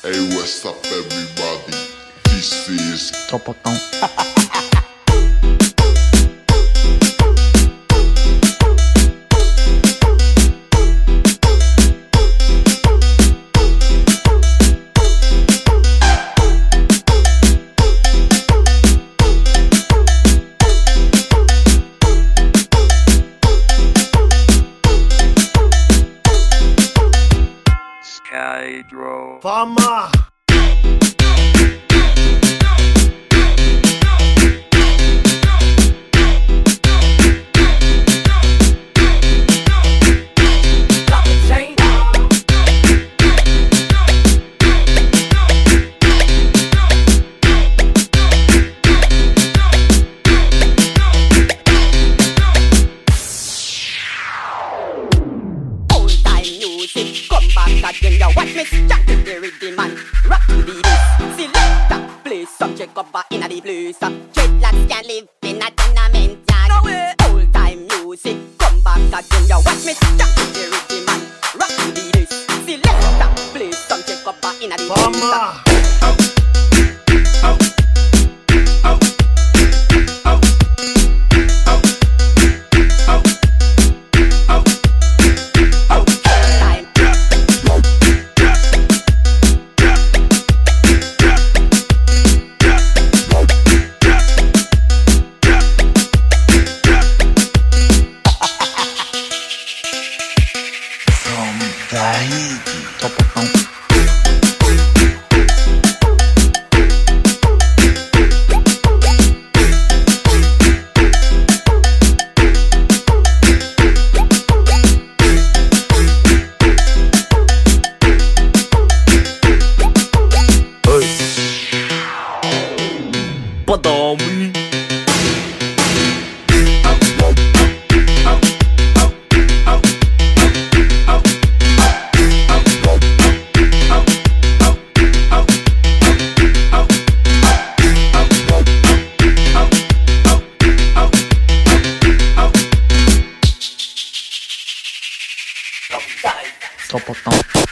Hey, what's up, everybody? This is Topotão. Skydro. Fama! Come back again, you watch me jack to the rhythm and rock to the beat. Select play some check up in a the place. Dreadlocks can't live in a tenement yard. No way. Old time music. Come back again, you watch me jack to the rhythm and rock to the beat. Select play some check up in a the Fama! Topotão. Padami. Topotão.